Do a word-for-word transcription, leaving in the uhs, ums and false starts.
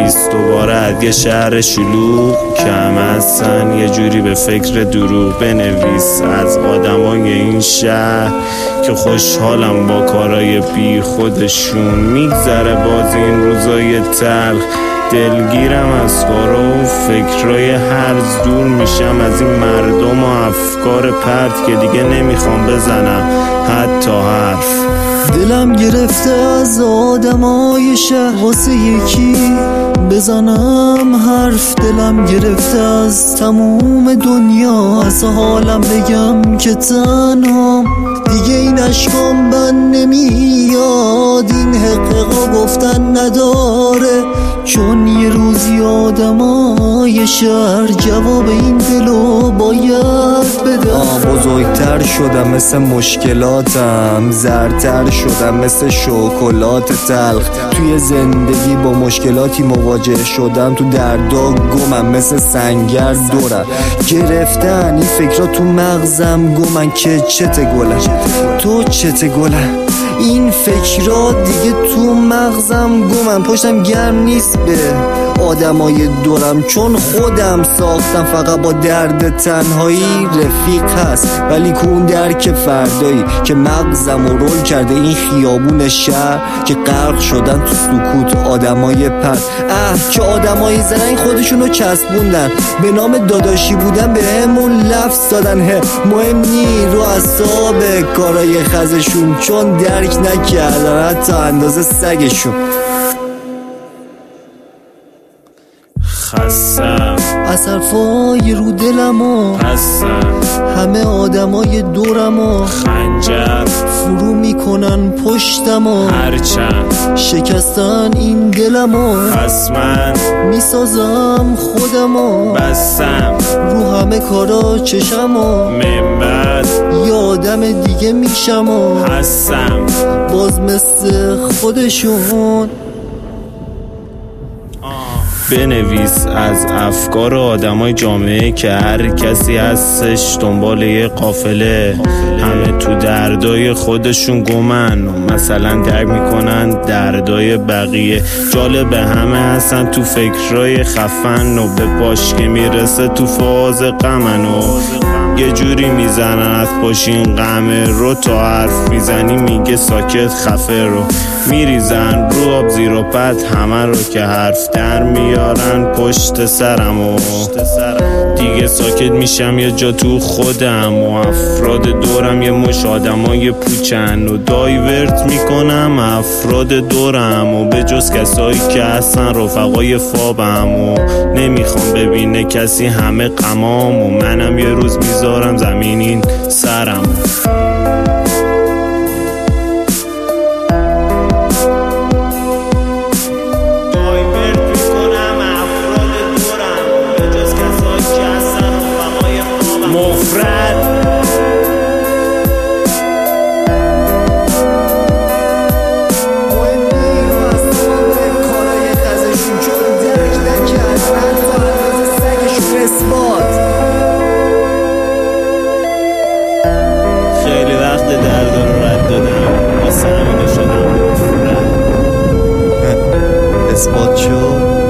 بنویس دوباره از یه شهر شلوغ که همه هستن یه جوری به فکر دروغ. بنویس از آدمای این شهر که خوشحالم با کارای بی خودشون. میگذره باز این روزای تلخ، دلگیرم از کارا و فکرای هرز. دور میشم از این مردم و افکار پرت که دیگه نمیخوام بزنم حتی حرف. دلم گرفته از آدمای شهر واسه یکی بزنم حرف. دلم گرفته از تموم دنیا از حالم بگم که تنهام. دیگه این عشقام بند نمیاد، این حقیقا گفتن نداره، چون یه روزی آدمای شهر جواب این دلو باید بده. بزرگتر شدم مثل مشکلاتم، زرتر شدم مثل شکلات تلخ. توی زندگی با مشکلاتی مواجه شدم، تو دردا گمم مثل سنگر دورم. گرفتن این فکرها تو مغزم گمن که چته گلم تو چته گلم. این فکرها دیگه تو مغزم گمن، پشتم گرم نیست به آدمای دورم، چون خودم ساختم فقط با درد تنهایی. رفیق هست ولی کون درک فردایی که مغزم رو رول کرده این خیابون شهر، که غرق شدن تو سکوت آدمای پس. اه که آدمای زرنگ خودشونو چسبوندن، به نام داداشی بودن به همون لفظ دادن. هه مهم نی رو اعصاب کارای خزشون، چون درک نکردن حتی اندازه سگشون. خستم از حرفای رو دلم و هستم، همه آدمای دورم و خنجر فرو میکنن پشتم و هرچند شکستن این دلم و پس من میسازم خودم و بستم رو همه کارا چشم و من بعد یه آدم دیگه میشم و هستم باز مثل خودشون. بنویس از افکار آدمای جامعه که هر کسی هستش دنبال یه قافله، همه تو دردای خودشون گمن و مثلا درک میکنن دردای بقیه. جالبه همه هستن تو فکرای خفن و به پاش که میرسه تو فاز غمن و یه جوری میزنن از پاشین غمه رو، تا حرف میزنی میگه ساکت خفه رو. میریزن رو آب زیر و پد همه رو که حرف در میارن پشت سرم و دیگه ساکت میشم یه جا تو خودم و افراد دورم یه مش آدمای پوچن و دایورت میکنم افراد دورم و به جز کسایی که هستن رفقای فابم و نمیخوام ببینه کسی همه غمام و منم یه روز میذارم زمینین سرم. خیلی وقت درد رو رد دادم واسه همینه شدم مفرد. اثبات شد